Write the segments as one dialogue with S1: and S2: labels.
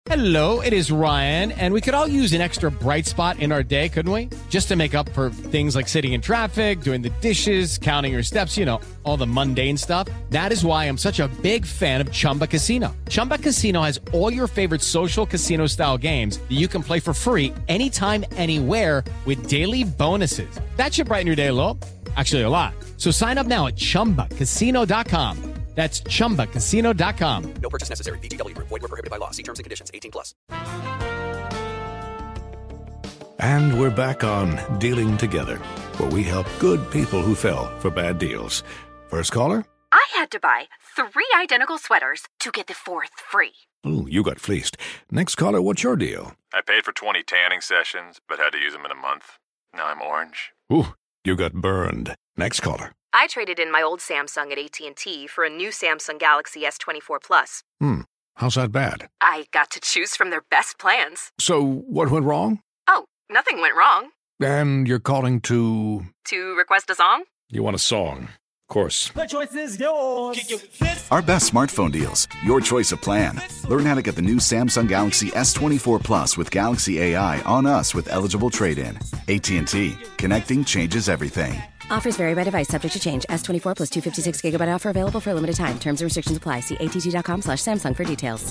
S1: Hello, it is Ryan, and we could all use an extra bright spot in our day, couldn't we? Just to make up for things like sitting in traffic, doing the dishes, counting your steps, you know, all the mundane stuff. That is why I'm such a big fan of Chumba Casino. Chumba Casino has all your favorite social casino-style games that you can play for free anytime, anywhere with daily bonuses. That should brighten your day a little. Actually, a lot. So sign up now at ChumbaCasino.com. That's ChumbaCasino.com.
S2: No purchase necessary. VGW Group. Void where prohibited by law. See terms and conditions. 18+.
S3: And we're back on Dealing Together, where we help good people who fell for bad deals. First caller?
S4: I had to buy 3 identical sweaters to get the 4th free.
S3: Ooh, you got fleeced. Next caller, what's your deal?
S5: I paid for 20 tanning sessions, but had to use them in a month. Now I'm orange.
S3: Ooh, you got burned. Next caller.
S4: I traded in my old Samsung at AT&T for a new Samsung Galaxy S24 Plus.
S3: How's that bad?
S4: I got to choose from their best plans.
S3: So, what went wrong?
S4: Oh, nothing went wrong.
S3: And you're calling to...
S4: To request a song?
S3: You want a song. Of course.
S6: The choice is yours.
S7: Our best smartphone deals. Your choice of plan. Learn how to get the new Samsung Galaxy S24 Plus with Galaxy AI on us with eligible trade-in. AT&T. Connecting changes everything.
S8: Offers vary by device, subject to change. S24 plus 256 gigabyte offer available for a limited time. Terms and restrictions apply. See att.com/Samsung for details.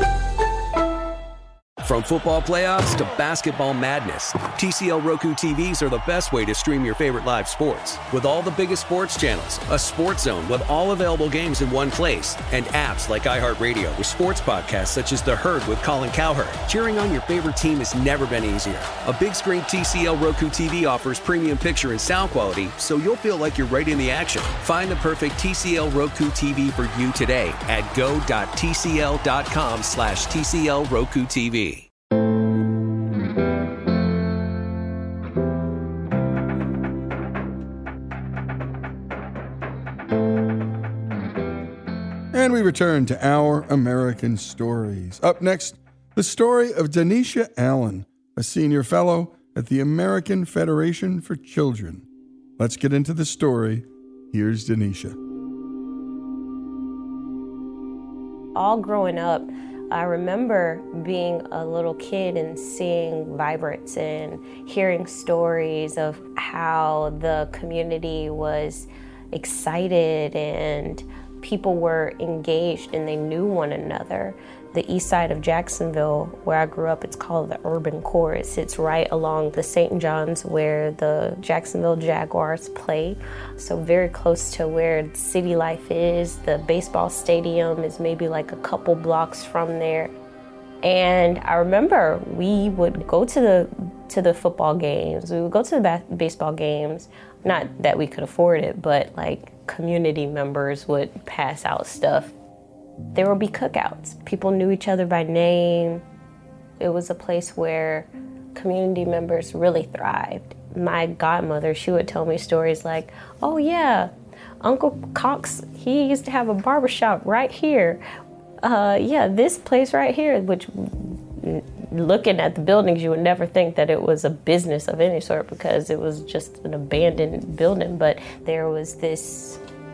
S2: From football playoffs to basketball madness, TCL Roku TVs are the best way to stream your favorite live sports. With all the biggest sports channels, a sports zone with all available games in one place, and apps like iHeartRadio with sports podcasts such as The Herd with Colin Cowherd. Cheering on your favorite team has never been easier. A big screen TCL Roku TV offers premium picture and sound quality, so you'll feel like you're right in the action. Find the perfect TCL Roku TV for you today at go.tcl.com/TCL Roku TV.
S9: And we return to Our American Stories. Up next, the story of Denisha Allen, a senior fellow at the American Federation for Children. Let's get into the story. Here's Denisha.
S10: All growing up, I remember being a little kid and seeing Vibrance and hearing stories of how the community was excited and people were engaged and they knew one another. The east side of Jacksonville, where I grew up, it's called the Urban Core. It sits right along the St. John's where the Jacksonville Jaguars play. So very close to where city life is. The baseball stadium is maybe like a couple blocks from there. And I remember we would go to the football games. We would go to the baseball games. Not that we could afford it, but like community members would pass out stuff. There would be cookouts. People knew each other by name. It was a place where community members really thrived. My godmother, she would tell me stories like, oh yeah, Uncle Cox, he used to have a barbershop right here. This place right here, which looking at the buildings, you would never think that it was a business of any sort because it was just an abandoned building, but there was this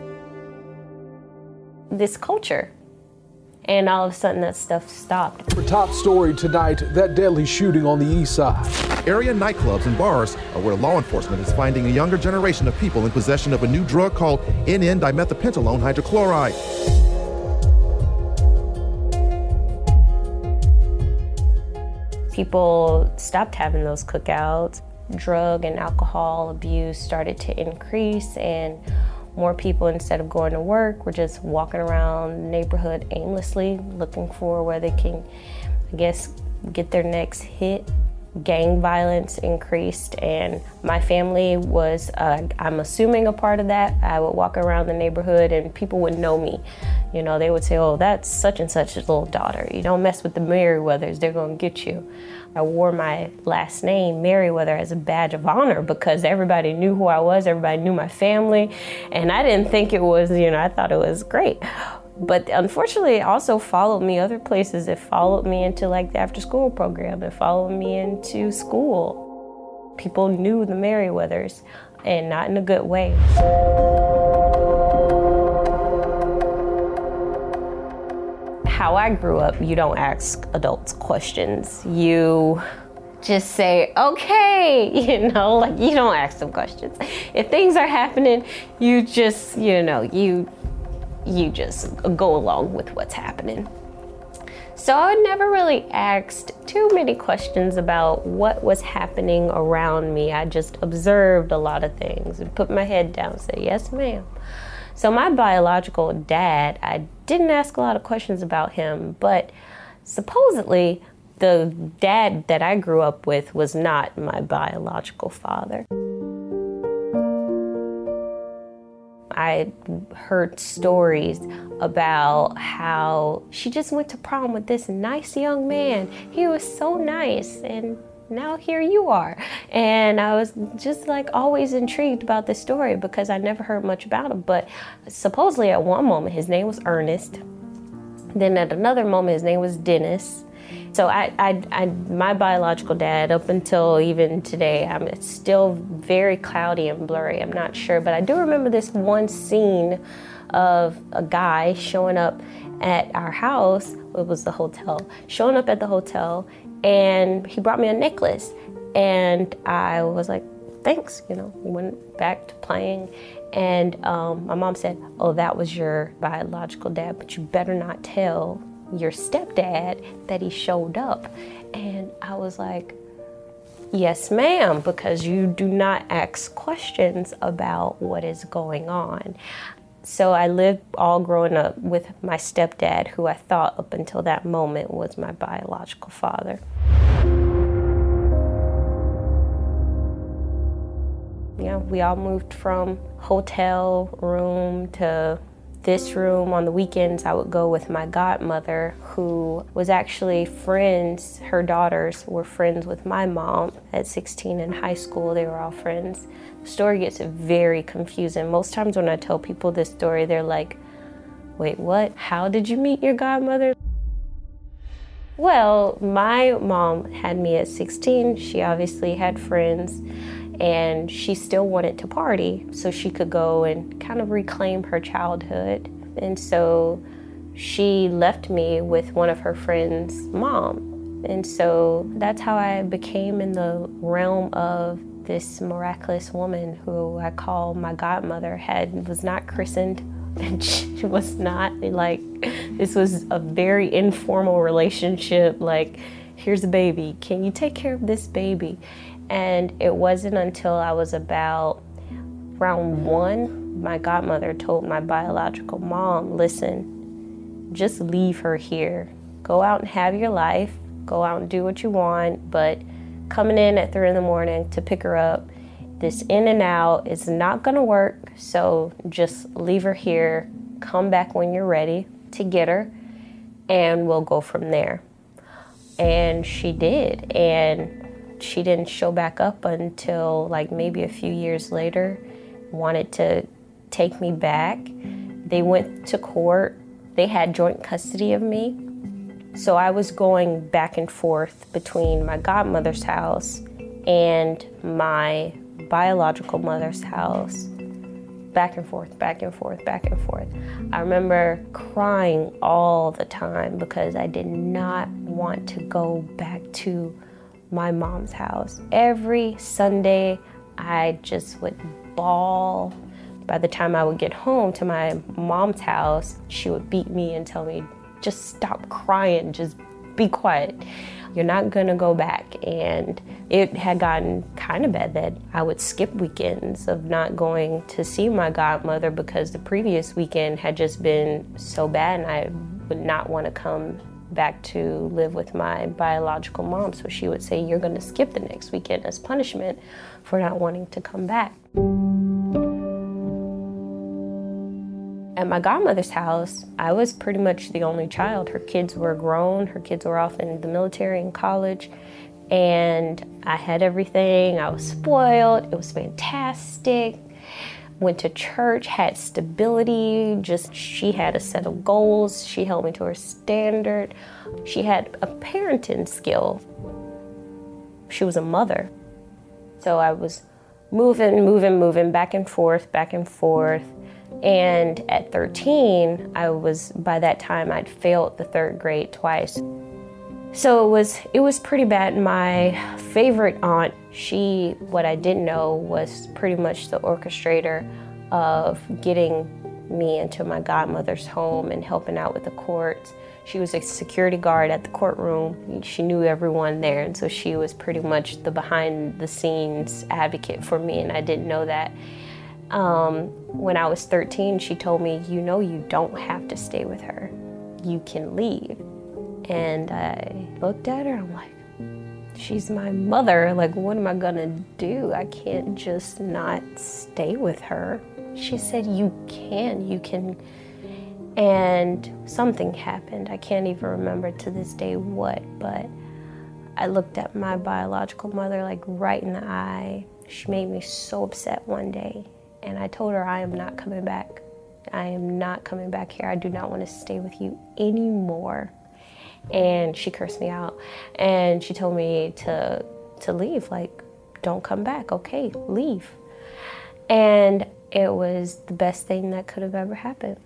S10: culture. And all of a sudden that stuff stopped.
S11: For top story tonight, that deadly shooting on the east side.
S12: Area nightclubs and bars are where law enforcement is finding a younger generation of people in possession of a new drug called NN-dimethylpentylone hydrochloride.
S10: People stopped having those cookouts. Drug and alcohol abuse started to increase, and more people, instead of going to work, were just walking around the neighborhood aimlessly, looking for where they can, get their next hit. Gang violence increased, and my family was, I'm assuming, a part of that. I would walk around the neighborhood and people would know me. You know, they would say, oh, that's such and such's little daughter. You don't mess with the Merriweathers, they're gonna get you. I wore my last name, Merriweather, as a badge of honor because everybody knew who I was, everybody knew my family, and I didn't think it was, I thought it was great. But unfortunately, it also followed me other places. It followed me into like the after school program. It followed me into school. People knew the Merriweathers, and not in a good way. how I grew up, you don't ask adults questions. You just say, okay, you don't ask them questions. If things are happening, you just, you just go along with what's happening. So I never really asked too many questions about what was happening around me. I just observed a lot of things and put my head down and say, yes, ma'am. So my biological dad, I didn't ask a lot of questions about him, but supposedly the dad that I grew up with was not my biological father. I heard stories about how she just went to prom with this nice young man. He was so nice, and now here you are. And I was just always intrigued about this story because I never heard much about him. But supposedly at one moment his name was Ernest. Then at another moment his name was Dennis. So my biological dad, up until even today, it's still very cloudy and blurry. I'm not sure, but I do remember this one scene of a guy showing up at our house. It was the hotel. Showing up at the hotel, and he brought me a necklace, and I was like, thanks. We went back to playing, and my mom said, "Oh, that was your biological dad, but you better not tell your stepdad that he showed up." And I was like, yes, ma'am, because you do not ask questions about what is going on. So I lived all growing up with my stepdad, who I thought up until that moment was my biological father. Yeah, we all moved from hotel room to this room. On the weekends, I would go with my godmother, who was actually friends. Her daughters were friends with my mom at 16 in high school. They were all friends. The story gets very confusing. Most times when I tell people this story, they're like, wait, what? How did you meet your godmother? Well, my mom had me at 16. She obviously had friends, and she still wanted to party so she could go and kind of reclaim her childhood. And so she left me with one of her friends' mom. And so that's how I became in the realm of this miraculous woman who I call my godmother. Was not christened, and she was not this was a very informal relationship. Here's a baby, can you take care of this baby? And it wasn't until I was about round 1, my godmother told my biological mom, listen, just leave her here. Go out and have your life. Go out and do what you want. But coming in at 3 a.m. to pick her up, this in and out is not gonna work. So just leave her here. Come back when you're ready to get her, and we'll go from there. And she did. And she didn't show back up until maybe a few years later, wanted to take me back. They went to court. They had joint custody of me. So I was going back and forth between my godmother's house and my biological mother's house. Back and forth, back and forth, back and forth. I remember crying all the time because I did not want to go back to my mom's house. Every Sunday, I just would bawl. By the time I would get home to my mom's house, she would beat me and tell me, just stop crying, just be quiet. You're not gonna go back. And it had gotten kind of bad that I would skip weekends of not going to see my godmother because the previous weekend had just been so bad, and I would not want to come back to live with my biological mom. So she would say, you're gonna skip the next weekend as punishment for not wanting to come back. At my godmother's house, I was pretty much the only child. Her kids were grown. Her kids were off in the military and college. And I had everything. I was spoiled. It was fantastic. Went to church, had stability. She had a set of goals. She held me to her standard. She had a parenting skill. She was a mother. So I was moving, back and forth, And at 13, by that time, I'd failed the 3rd grade twice. So it was pretty bad. My favorite aunt, what I didn't know, was pretty much the orchestrator of getting me into my godmother's home and helping out with the courts. She was a security guard at the courtroom. She knew everyone there, and so she was pretty much the behind-the-scenes advocate for me, and I didn't know that. When I was 13, she told me, you don't have to stay with her. You can leave. And I looked at her, I'm like, she's my mother. Like, what am I gonna do? I can't just not stay with her. She said, you can. And something happened. I can't even remember to this day what, but I looked at my biological mother like right in the eye. She made me so upset one day. And I told her, I am not coming back. I am not coming back here. I do not want to stay with you anymore. And she cursed me out. And she told me to leave, like, don't come back. Okay, leave. And it was the best thing that could have ever happened.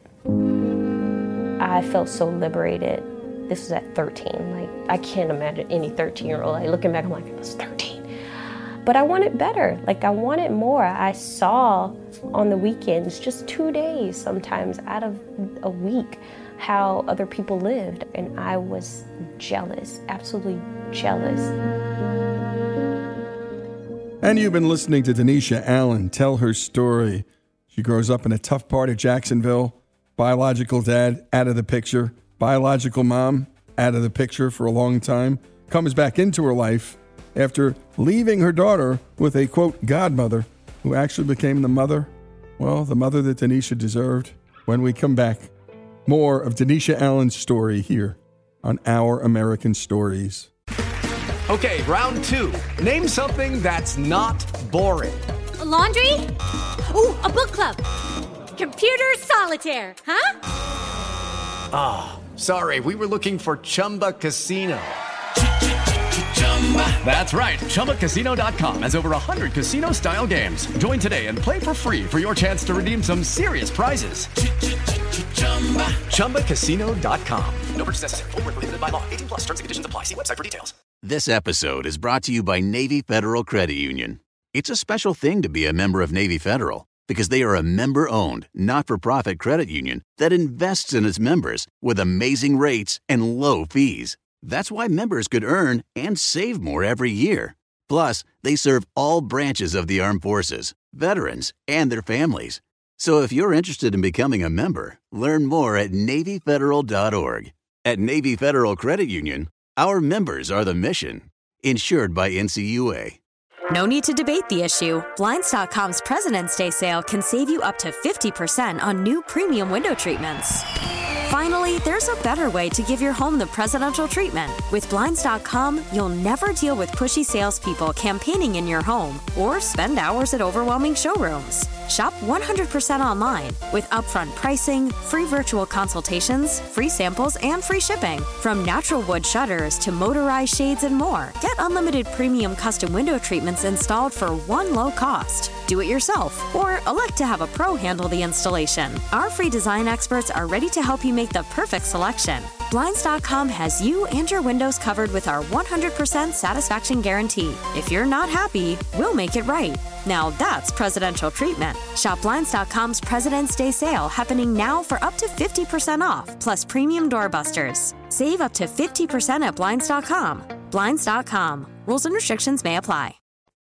S10: I felt so liberated. This was at 13. Like, I can't imagine any 13-year-old. Like, looking back, I'm like, I was 13. But I wanted better. Like, I wanted more. I saw on the weekends, just 2 days sometimes out of a week, how other people lived. And I was jealous, absolutely jealous.
S9: And you've been listening to Denisha Allen tell her story. She grows up in a tough part of Jacksonville. Biological dad out of the picture. Biological mom out of the picture for a long time. Comes back into her life after leaving her daughter with a, quote, godmother who actually became the mother that Denisha deserved. When we come back, more of Denisha Allen's story here on Our American Stories.
S6: Okay, round 2. Name something that's not boring.
S13: A laundry? Ooh, a book club. Computer solitaire, huh?
S6: Ah, sorry, we were looking for Chumba Casino. That's right, ChumbaCasino.com has over 100 casino-style games. Join today and play for free for your chance to redeem some serious prizes. ChumbaCasino.com. No purchase necessary. Void where prohibited by law. 18+ terms and conditions apply. See website for details.
S14: This episode is brought to you by Navy Federal Credit Union. It's a special thing to be a member of Navy Federal because they are a member-owned, not-for-profit credit union that invests in its members with amazing rates and low fees. That's why members could earn and save more every year. Plus, they serve all branches of the armed forces, veterans, and their families. So if you're interested in becoming a member, learn more at NavyFederal.org. At Navy Federal Credit Union, our members are the mission. Insured by NCUA.
S15: No need to debate the issue. Blinds.com's President's Day sale can save you up to 50% on new premium window treatments. Finally, there's a better way to give your home the presidential treatment. With Blinds.com, you'll never deal with pushy salespeople campaigning in your home or spend hours at overwhelming showrooms. Shop 100% online with upfront pricing, free virtual consultations, free samples, and free shipping. From natural wood shutters to motorized shades and more, get unlimited premium custom window treatments installed for one low cost. Do it yourself or elect to have a pro handle the installation. Our free design experts are ready to help you make the perfect selection. Blinds.com has you and your windows covered with our 100% satisfaction guarantee. If you're not happy, we'll make it right. Now that's presidential treatment. Shop Blinds.com's President's Day sale happening now for up to 50% off, plus premium doorbusters. Save up to 50% at Blinds.com. Blinds.com. Rules and restrictions may apply.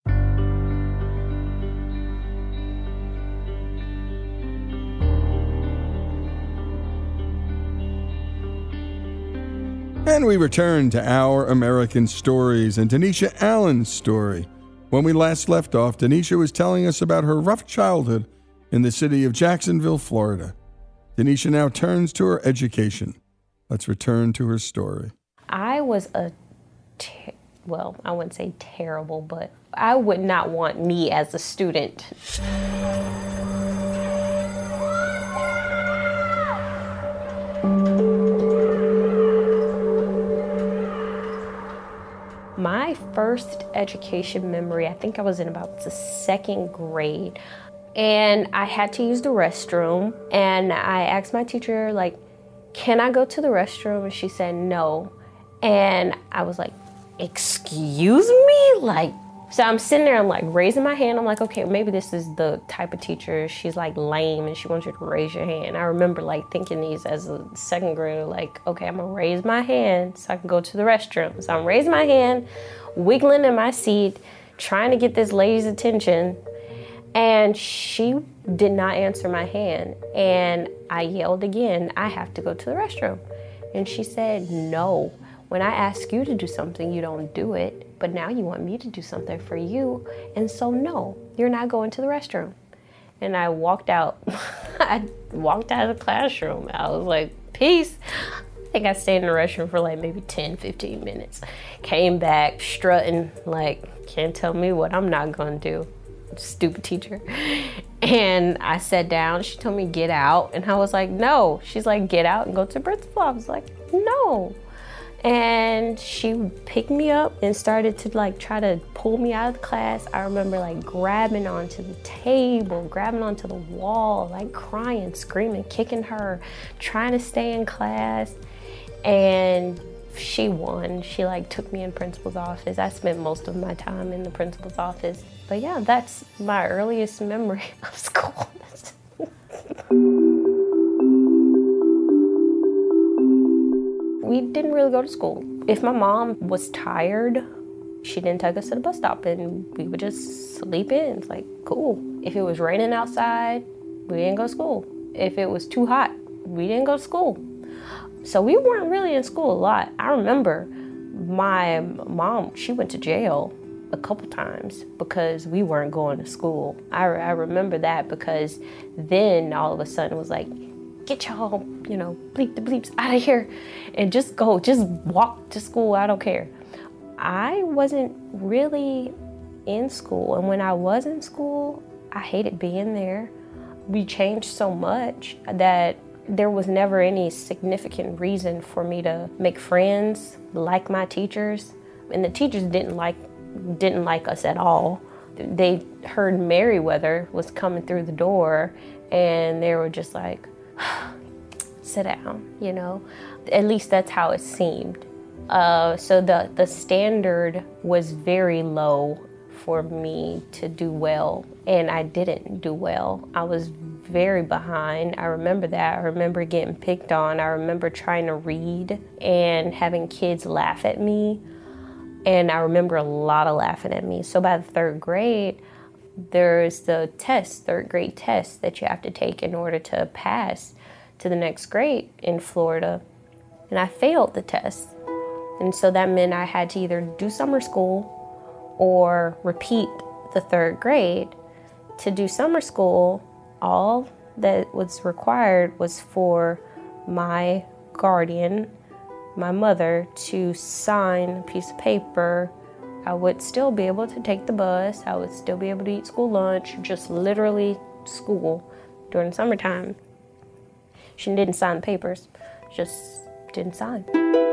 S9: And we return to Our American Stories and Denisha Allen's story. When we last left off, Denisha was telling us about her rough childhood in the city of Jacksonville, Florida. Denisha now turns to her education. Let's return to her story.
S10: I was I wouldn't say terrible, but I would not want me as a student. My first education memory, I think I was in about the 2nd grade, and I had to use the restroom. And I asked my teacher, like, can I go to the restroom? And she said no. And I was like, excuse me? Like, so I'm sitting there, I'm like raising my hand. I'm like, okay, maybe this is the type of teacher. She's like lame and she wants you to raise your hand. I remember like thinking these as a second grader, like, okay, I'm gonna raise my hand so I can go to the restroom. So I'm raising my hand, wiggling in my seat, trying to get this lady's attention. And she did not answer my hand. And I yelled again, I have to go to the restroom. And she said, no. When I ask you to do something, you don't do it, but now you want me to do something for you, and so no, you're not going to the restroom. And I walked out. I walked out of the classroom. I was like, peace. I think I stayed in the restroom for like maybe 10, 15 minutes. Came back strutting like, can't tell me what I'm not gonna do. Stupid teacher. And I sat down. She told me get out, and I was like, no. She's like, get out and go to the principal. I was like, no. And she picked me up and started to like try to pull me out of the class. I remember like grabbing onto the table, grabbing onto the wall, like crying, screaming, kicking her, trying to stay in class. And she won. She like took me in principal's office. I spent most of my time in the principal's office. But yeah, that's my earliest memory of school. We didn't really go to school. If my mom was tired, she didn't take us to the bus stop and we would just sleep in. It's like, cool. If it was raining outside, we didn't go to school. If it was too hot, we didn't go to school. So we weren't really in school a lot. I remember my mom, she went to jail a couple times because we weren't going to school. I remember that because then all of a sudden it was like, get y'all, bleep the bleeps out of here and just go, just walk to school, I don't care. I wasn't really in school, and when I was in school, I hated being there. We changed so much that there was never any significant reason for me to make friends, like my teachers, and the teachers didn't like us at all. They heard Merriweather was coming through the door, and they were just like, sit down, At least that's how it seemed. So the standard was very low for me to do well, and I didn't do well. I was very behind. I remember that. I remember getting picked on. I remember trying to read and having kids laugh at me, and I remember a lot of laughing at me. So by the third grade, there's the test, third grade test that you have to take in order to pass to the next grade in Florida. And I failed the test. And so that meant I had to either do summer school or repeat the third grade. To do summer school, all that was required was for my guardian, my mother, to sign a piece of paper. I would still be able to take the bus. I would still be able to eat school lunch, just literally school during the summertime. She didn't sign the papers, just didn't sign.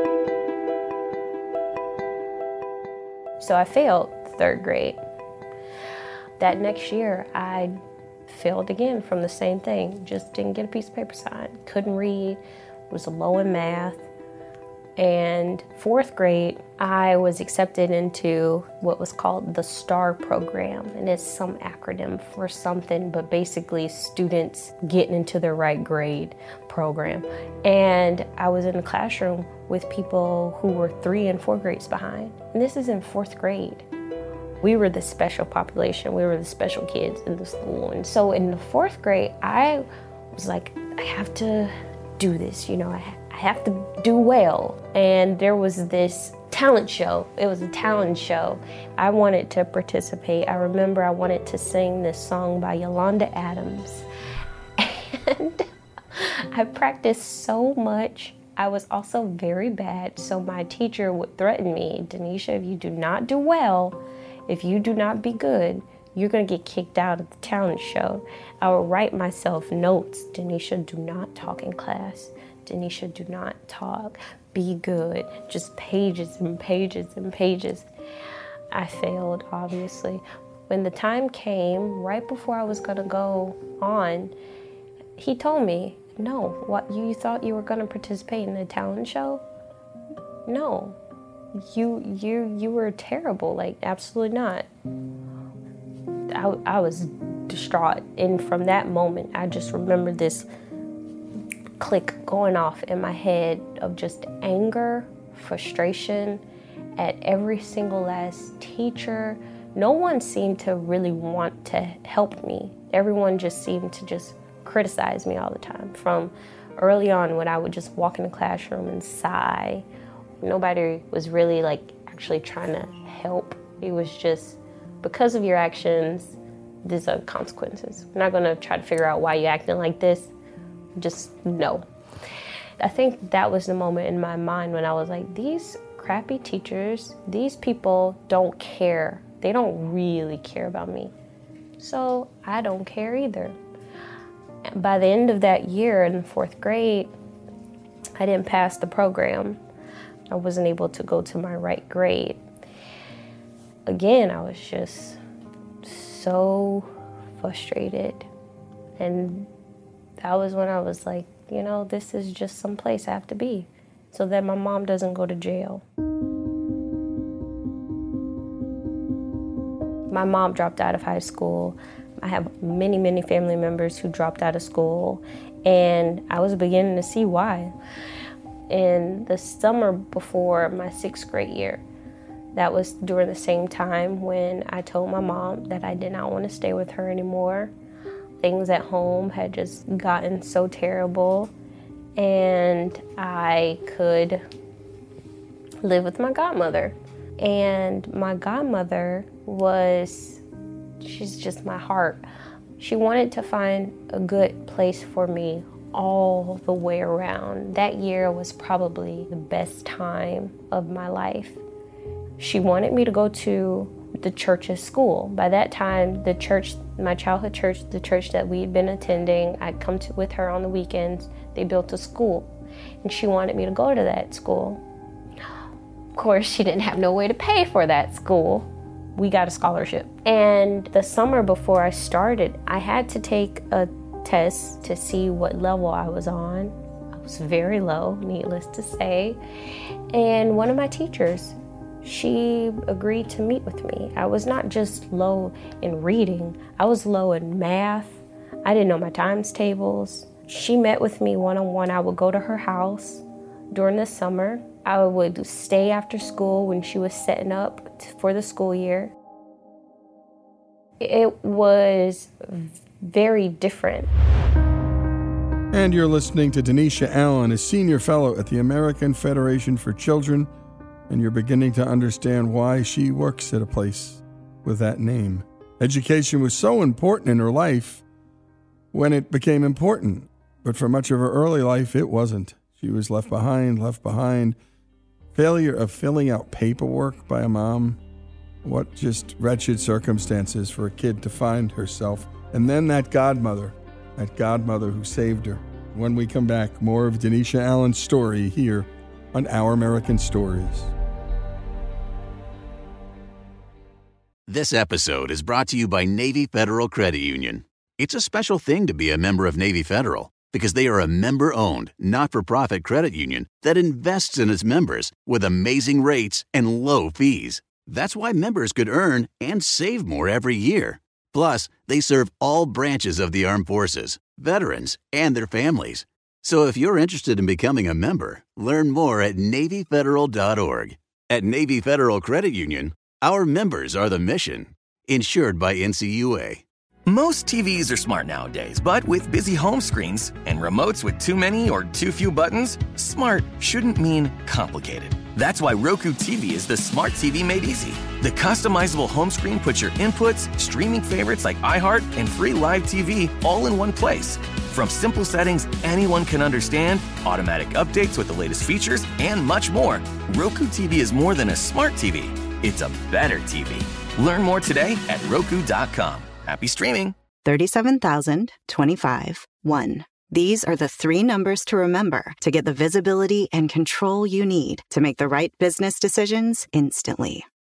S10: So I failed third grade. That next year, I failed again from the same thing. Just didn't get a piece of paper signed. Couldn't read, was low in math. And fourth grade, I was accepted into what was called the STAR program. And it's some acronym for something, but basically students getting into their right grade program. And I was in the classroom with people who were 3 and 4 grades behind. And this is in fourth grade. We were the special population. We were the special kids in the school. And so in the fourth grade, I was like, I have to do this, I have to do well. And there was this talent show. It was a talent show. I wanted to participate. I remember I wanted to sing this song by Yolanda Adams. And I practiced so much. I was also very bad. So my teacher would threaten me, Denisha, if you do not do well, if you do not be good, you're gonna get kicked out of the talent show. I would write myself notes. Denisha, do not talk in class. Denisha, do not talk. Be good. Just pages and pages and pages. I failed, obviously. When the time came, right before I was going to go on, he told me, no, what, you thought you were going to participate in a talent show? No, you were terrible, like absolutely not. I was distraught, and from that moment, I just remember this click going off in my head of just anger, frustration at every single last teacher. No one seemed to really want to help me. Everyone just seemed to just criticize me all the time. From early on when I would just walk in the classroom and sigh, nobody was really like actually trying to help. It was just, because of your actions, these are consequences. We're not gonna try to figure out why you're acting like this. Just no. I think that was the moment in my mind when I was like, these crappy teachers, these people don't care. They don't really care about me. So I don't care either. By the end of that year in 4th grade, I didn't pass the program. I wasn't able to go to my right grade. Again, I was just so frustrated. And that was when I was like, you know, this is just some place I have to be so that my mom doesn't go to jail. My mom dropped out of high school. I have many, many family members who dropped out of school, and I was beginning to see why. In the summer before my 6th grade year, that was during the same time when I told my mom that I did not want to stay with her anymore. Things at home had just gotten so terrible, and I could live with my godmother. And my godmother she's just my heart. She wanted to find a good place for me all the way around. That year was probably the best time of my life. She wanted me to go to the church's school. By that time, the church, my childhood church, the church that we'd been attending, I'd come to with her on the weekends. They built a school, and she wanted me to go to that school. Of course, she didn't have no way to pay for that school. We got a scholarship. And the summer before I started, I had to take a test to see what level I was on. I was very low, needless to say. And one of my teachers, she agreed to meet with me. I was not just low in reading, I was low in math. I didn't know my times tables. She met with me one-on-one. I would go to her house during the summer. I would stay after school when she was setting up for the school year. It was very different.
S9: And you're listening to Denisha Allen, a senior fellow at the American Federation for Children, and you're beginning to understand why she works at a place with that name. Education was so important in her life when it became important, but for much of her early life, it wasn't. She was left behind. Failure of filling out paperwork by a mom. What just wretched circumstances for a kid to find herself. And then that godmother who saved her. When we come back, more of Denisha Allen's story here on Our American Stories.
S14: This episode is brought to you by Navy Federal Credit Union. It's a special thing to be a member of Navy Federal because they are a member-owned, not-for-profit credit union that invests in its members with amazing rates and low fees. That's why members could earn and save more every year. Plus, they serve all branches of the armed forces, veterans, and their families. So if you're interested in becoming a member, learn more at NavyFederal.org. At Navy Federal Credit Union, our members are the mission. Insured by NCUA.
S16: Most TVs are smart nowadays, but with busy home screens and remotes with too many or too few buttons, smart shouldn't mean complicated. That's why Roku TV is the smart TV made easy. The customizable home screen puts your inputs, streaming favorites like iHeart, and free live TV all in one place. From simple settings anyone can understand, automatic updates with the latest features, and much more, Roku TV is more than a smart TV. It's a better TV. Learn more today at Roku.com. Happy streaming.
S17: 37,025, 1. These are the 3 numbers to remember to get the visibility and control you need to make the right business decisions instantly.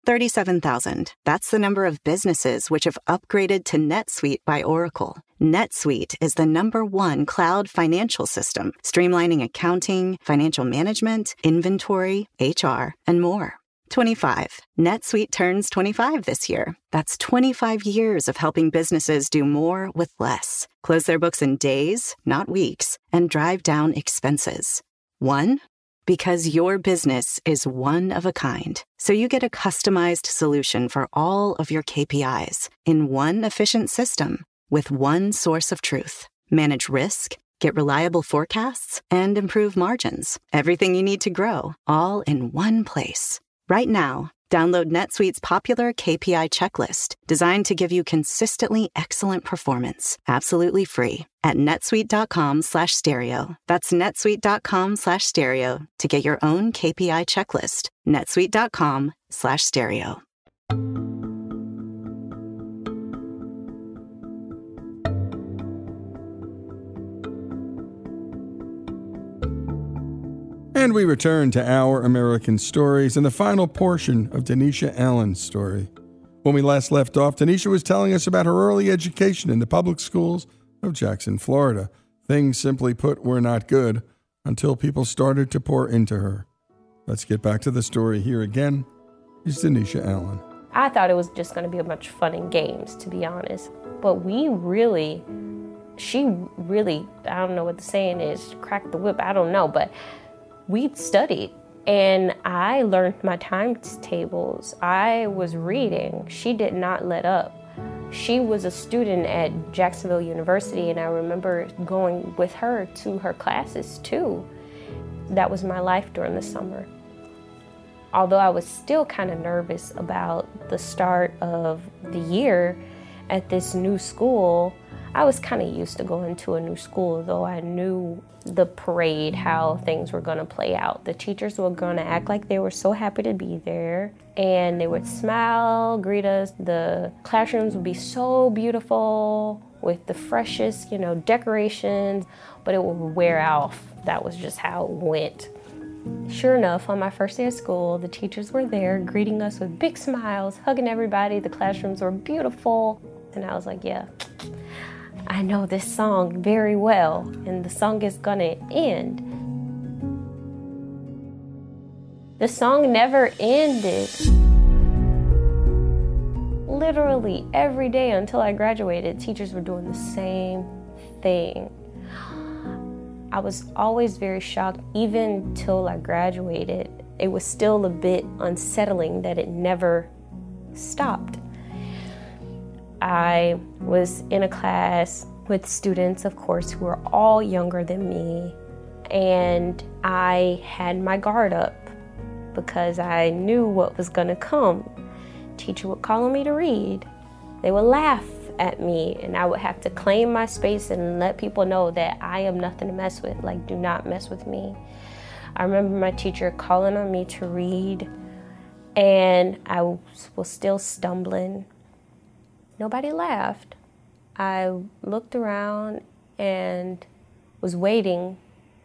S17: 37,000. That's the number of businesses which have upgraded to NetSuite by Oracle. NetSuite is the #1 cloud financial system, streamlining accounting, financial management, inventory, HR, and more. 25. NetSuite turns 25 this year. That's 25 years of helping businesses do more with less. Close their books in days, not weeks, and drive down expenses. One, because your business is one of a kind. So you get a customized solution for all of your KPIs in one efficient system with one source of truth. Manage risk, get reliable forecasts, and improve margins. Everything you need to grow, all in one place. Right now, download NetSuite's popular KPI checklist, designed to give you consistently excellent performance, absolutely free, at netsuite.com/stereo. That's netsuite.com/stereo to get your own KPI checklist. netsuite.com/stereo.
S9: And we return to Our American Stories and the final portion of Denisha Allen's story. When we last left off, Denisha was telling us about her early education in the public schools of Jackson, Florida. Things, simply put, were not good until people started to pour into her. Let's get back to the story. Here again is Denisha Allen.
S10: I thought it was just going to be a bunch of fun and games, to be honest. But she really, I don't know what the saying is, cracked the whip, I don't know, but we studied, and I learned my timetables. I was reading. She did not let up. She was a student at Jacksonville University, and I remember going with her to her classes too. That was my life during the summer. Although I was still kind of nervous about the start of the year at this new school, I was kind of used to going to a new school, though I knew the parade, how things were going to play out. The teachers were going to act like they were so happy to be there, and they would smile, greet us. The classrooms would be so beautiful with the freshest, decorations, but it would wear off. That was just how it went. Sure enough, on my first day of school, the teachers were there greeting us with big smiles, hugging everybody. The classrooms were beautiful. And I was like, yeah, I know this song very well, and the song is gonna end. The song never ended. Literally every day until I graduated, teachers were doing the same thing. I was always very shocked, even till I graduated. It was still a bit unsettling that it never stopped. I was in a class with students, of course, who were all younger than me, and I had my guard up because I knew what was going to come. Teacher would call on me to read. They would laugh at me, and I would have to claim my space and let people know that I am nothing to mess with, like, do not mess with me. I remember my teacher calling on me to read, and I was still stumbling. Nobody laughed. I looked around and was waiting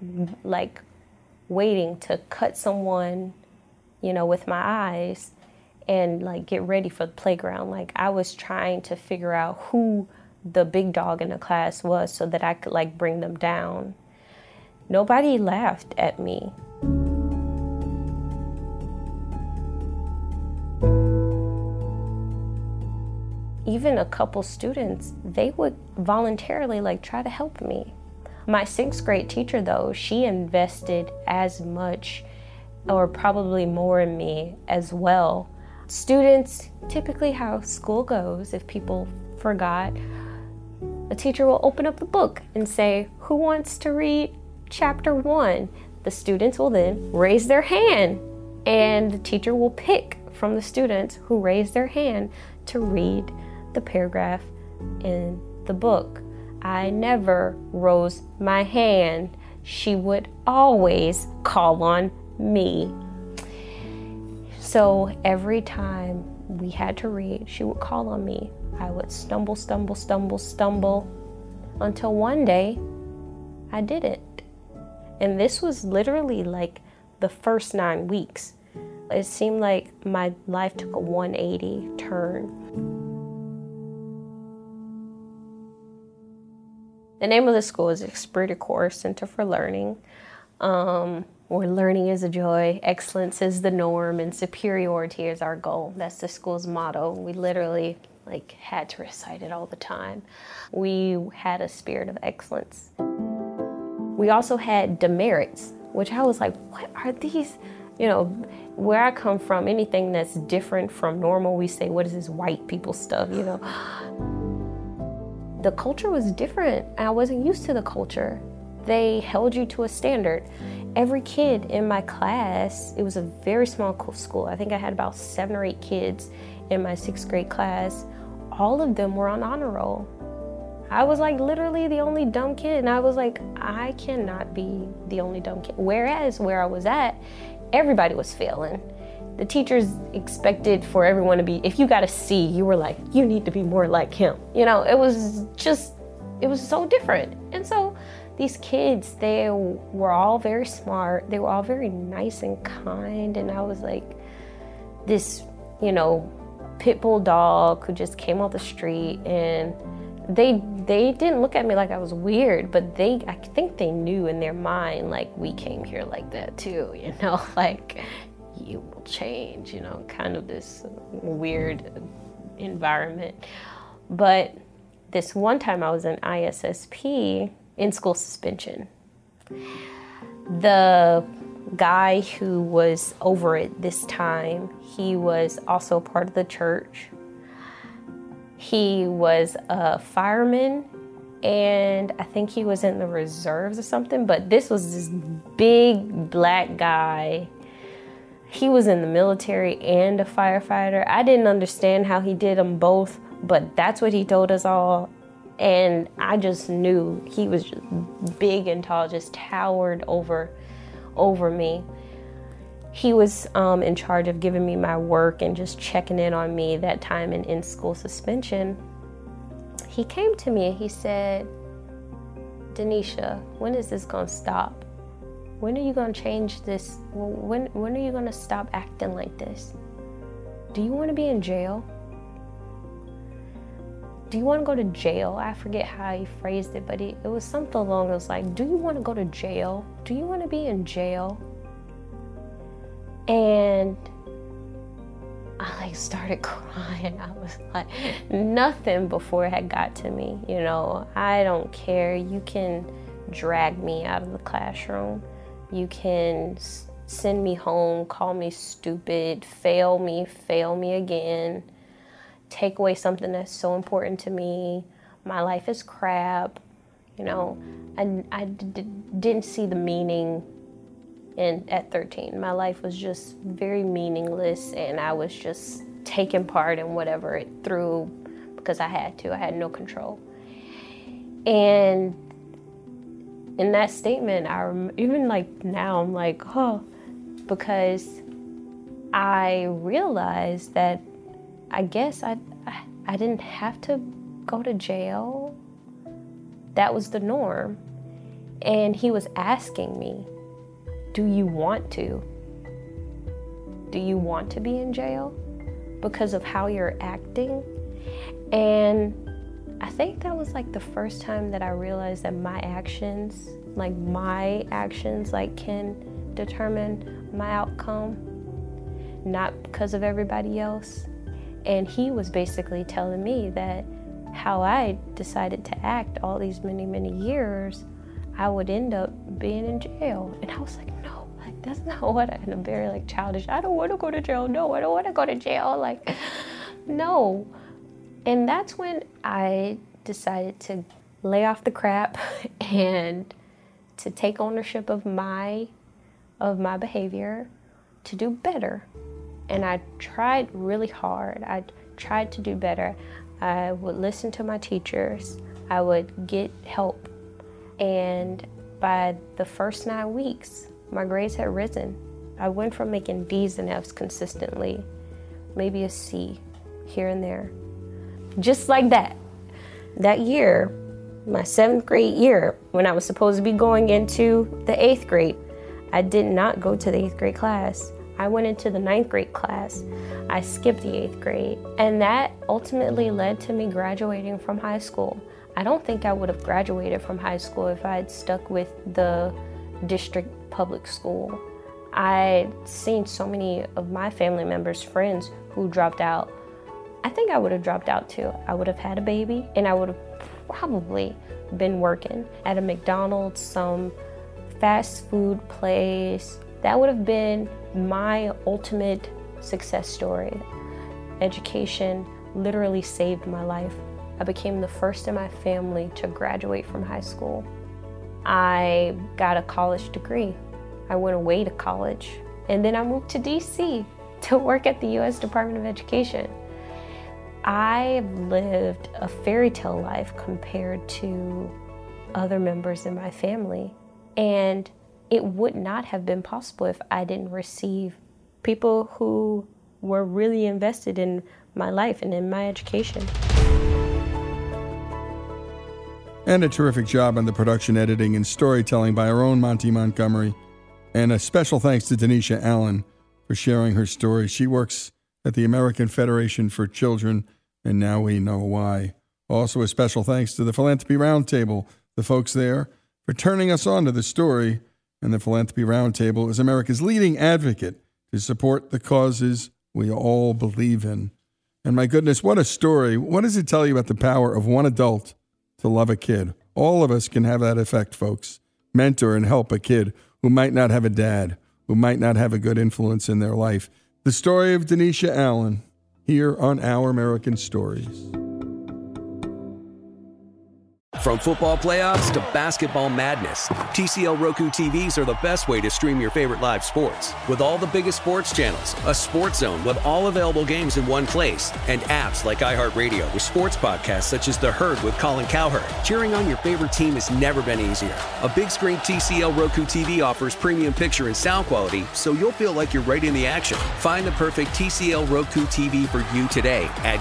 S10: to cut someone, with my eyes and get ready for the playground. I was trying to figure out who the big dog in the class was so that I could bring them down. Nobody laughed at me. Even a couple students, they would voluntarily try to help me. My 6th grade teacher, though, she invested as much or probably more in me as well. Students, typically how school goes, if people forgot, a teacher will open up the book and say, who wants to read chapter 1? The students will then raise their hand, and the teacher will pick from the students who raise their hand to read the paragraph in the book. I never rose my hand. She would always call on me. So every time we had to read, she would call on me. I would stumble until one day I did it. And this was literally the first 9 weeks It seemed like my life took a 180 turn. The name of the school is Esprit de Corps Center for Learning, where learning is a joy, excellence is the norm, and superiority is our goal. That's the school's motto. We literally had to recite it all the time. We had a spirit of excellence. We also had demerits, which I was like, what are these? You know, where I come from, anything that's different from normal, we say, what is this white people stuff, you know? The culture was different. I wasn't used to the culture. They held you to a standard. Every kid in my class, it was a very small school. I think I had about 7 or 8 kids in my 6th grade class. All of them were on honor roll. I was literally the only dumb kid. And I was like, I cannot be the only dumb kid. Whereas where I was at, everybody was failing. The teachers expected for everyone to be, if you got a C, you were like, you need to be more like him. You know, it was so different. And so these kids, they were all very smart. They were all very nice and kind. And I was like this, you know, pit bull dog who just came off the street. And they didn't look at me like I was weird, but I think they knew in their mind, we came here like that too, you know, you will change, you know, kind of this weird environment. But this one time I was in ISSP, in school suspension. The guy who was over it this time, he was also part of the church. He was a fireman, and I think he was in the reserves or something, but this was this big black guy. He was in the military and a firefighter. I didn't understand how he did them both, but that's what he told us all. And I just knew he was just big and tall, just towered over me. He was in charge of giving me my work and just checking in on me that time in school suspension. He came to me and he said, Denisha, when is this gonna stop? When are you gonna change this? When are you gonna stop acting like this? Do you wanna be in jail? Do you wanna go to jail? I forget how he phrased it, but it was something along those lines. Do you wanna go to jail? Do you wanna be in jail? And I started crying. I was like, nothing before had got to me. You know, I don't care. You can drag me out of the classroom. You can send me home, call me stupid, fail me again, take away something that's so important to me. My life is crap. You know, I didn't see the meaning at 13. My life was just very meaningless, and I was just taking part in whatever it threw because I had to. I had no control. And in that statement, even now, I'm like, oh, because I realized that I guess I didn't have to go to jail. That was the norm. And he was asking me, do you want to? Do you want to be in jail because of how you're acting? And I think that was the first time that I realized that my actions can determine my outcome, not because of everybody else. And he was basically telling me that how I decided to act all these many, many years, I would end up being in jail. And I was like, no, that's not what in a very childish, I don't want to go to jail. No, I don't want to go to jail. No. And that's when I decided to lay off the crap and to take ownership of my behavior, to do better. And I tried really hard. I tried to do better. I would listen to my teachers. I would get help. And by the first 9 weeks, my grades had risen. I went from making D's and F's consistently, maybe a C here and there. Just like that. That year, my 7th grade year, when I was supposed to be going into the 8th grade, I did not go to the 8th grade class. I went into the 9th grade class. I skipped the 8th grade. And that ultimately led to me graduating from high school. I don't think I would have graduated from high school if I had stuck with the district public school. I'd seen so many of my family members, friends who dropped out. I think I would have dropped out too. I would have had a baby and I would have probably been working at a McDonald's, some fast food place. That would have been my ultimate success story. Education literally saved my life. I became the first in my family to graduate from high school. I got a college degree. I went away to college, and then I moved to DC to work at the U.S. Department of Education. I've lived a fairy tale life compared to other members in my family, and it would not have been possible if I didn't receive people who were really invested in my life and in my education.
S9: And a terrific job on the production, editing, and storytelling by our own Monty Montgomery. And a special thanks to Denisha Allen for sharing her story. She works at the American Federation for Children, and now we know why. Also a special thanks to the Philanthropy Roundtable, the folks there, for turning us on to the story. And the Philanthropy Roundtable is America's leading advocate to support the causes we all believe in. And my goodness, what a story. What does it tell you about the power of one adult to love a kid? All of us can have that effect, folks. Mentor and help a kid who might not have a dad, who might not have a good influence in their life. The story of Denisha Allen here on Our American Stories.
S2: From football playoffs to basketball madness, TCL Roku TVs are the best way to stream your favorite live sports. With all the biggest sports channels, a sports zone with all available games in one place, and apps like iHeartRadio with sports podcasts such as The Herd with Colin Cowherd. Cheering on your favorite team has never been easier. A big screen TCL Roku TV offers premium picture and sound quality, so you'll feel like you're right in the action. Find the perfect TCL Roku TV for you today at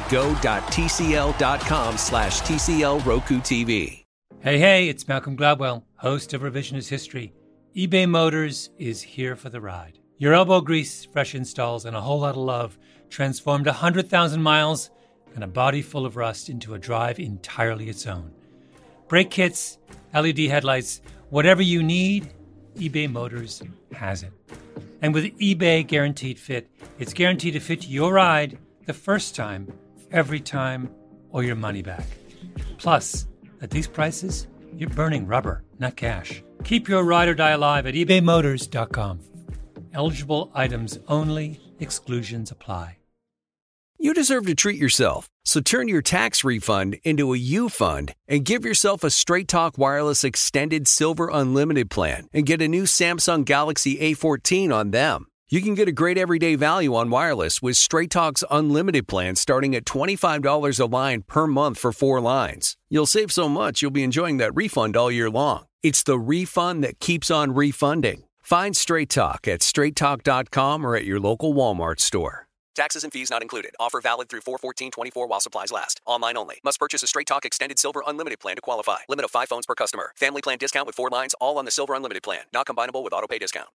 S2: go.tcl.com/TCL Roku TV.
S18: Hey, it's Malcolm Gladwell, host of Revisionist History. eBay Motors is here for the ride. Your elbow grease, fresh installs, and a whole lot of love transformed 100,000 miles and a body full of rust into a drive entirely its own. Brake kits, LED headlights, whatever you need, eBay Motors has it. And with eBay Guaranteed Fit, it's guaranteed to fit your ride the first time, every time, or your money back. Plus, at these prices, you're burning rubber, not cash. Keep your ride or die alive at ebaymotors.com. Eligible items only. Exclusions apply.
S2: You deserve to treat yourself, so turn your tax refund into a U-Fund and give yourself a Straight Talk Wireless Extended Silver Unlimited plan and get a new Samsung Galaxy A14 on them. You can get a great everyday value on wireless with Straight Talk's unlimited plan starting at $25 a line per month for 4 lines. You'll save so much you'll be enjoying that refund all year long. It's the refund that keeps on refunding. Find Straight Talk at straighttalk.com or at your local Walmart store.
S19: Taxes and fees not included. Offer valid through 4/14/24 while supplies last. Online only. Must purchase a Straight Talk Extended Silver Unlimited plan to qualify. Limit of 5 phones per customer. Family plan discount with 4 lines all on the Silver Unlimited plan. Not combinable with auto pay discount.